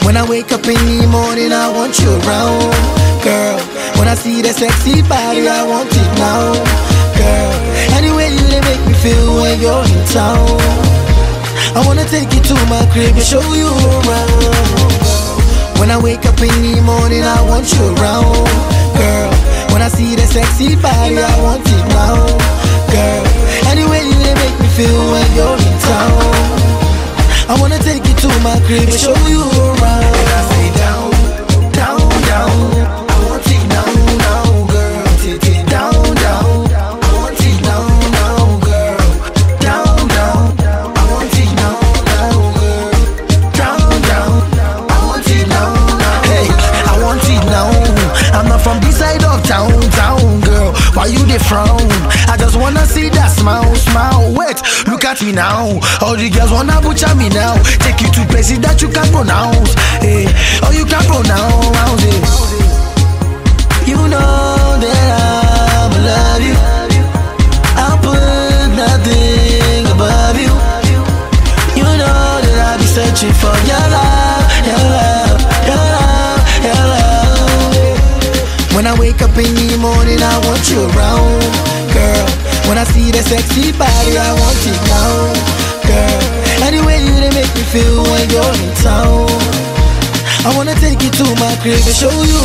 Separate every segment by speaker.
Speaker 1: When I wake up in the morning, I want you around, girl. When I see that sexy body, I want it now, girl. Anyway, you they make me feel when you're in town. I wanna take you to my crib and show you around. When I wake up in the morning, I want you around, girl. When I see that sexy body, I want it now, girl. Anyway, you they make me feel when you're in town. I wanna take you to my crib and show you around. And I say down, down, down. I want it now, now, girl. Take it down, down. I want it now, now, girl. Down, down. I want it now, now, girl. Down, down. I want it now, now. Hey, I want it now. I'm not from this side of town, town, girl. Why you dey frown? I just wanna see that smile, smile. Wait, look at me now. All the girls wanna butcher me now. Take you to places that you can't pronounce, hey. Oh, you can't pronounce it. You know that I'ma love you. I'll put nothing above you. You know that I'll be searching for your love, your love, your love, your love. When I wake up in the morning, I want you around, girl. When I see that sexy body, I want it now, girl. Anyway, you they make me feel when you're in town. I wanna take you to my crib and show you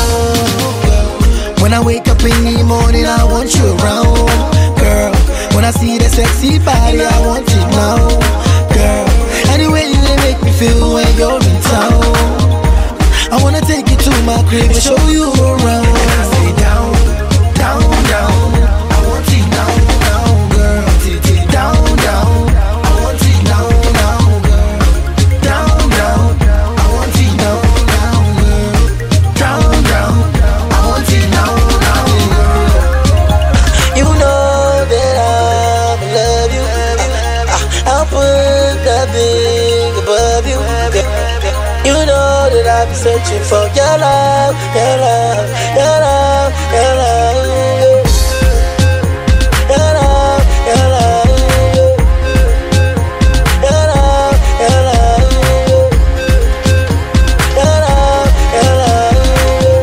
Speaker 1: around. When I wake up in the morning, I want you around, girl. When I see that sexy body, I want it now, girl. Anyway, you they make me feel when you're in town. I wanna take you to my crib and show you around. And I say down, down, down. I want it now, now, girl. Take it down, down. I want it now, now, girl. Down, down. I want it now, now, girl. Down, down. I want it now, now, girl. You know that I'ma love you. I'll put nothing above you. You know that I've been searching for your love, your love, your love, your love, your love, your love, your love, your love, your love, your love.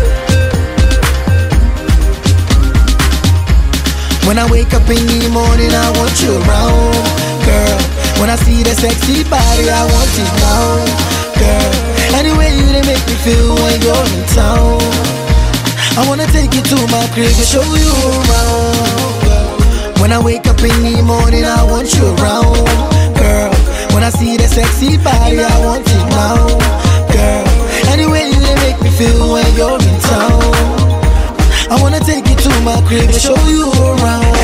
Speaker 1: When I wake up in the morning, I want you around, girl. When I see that sexy body, I want it now, girl. Anyway, you they make me feel when you're in town. I wanna take you to my crib and show you around. When I wake up in the morning, I want you around, girl. When I see that sexy body, I want it now, girl. Anyway, you they make me feel when you're in town. I wanna take you to my crib and show you around.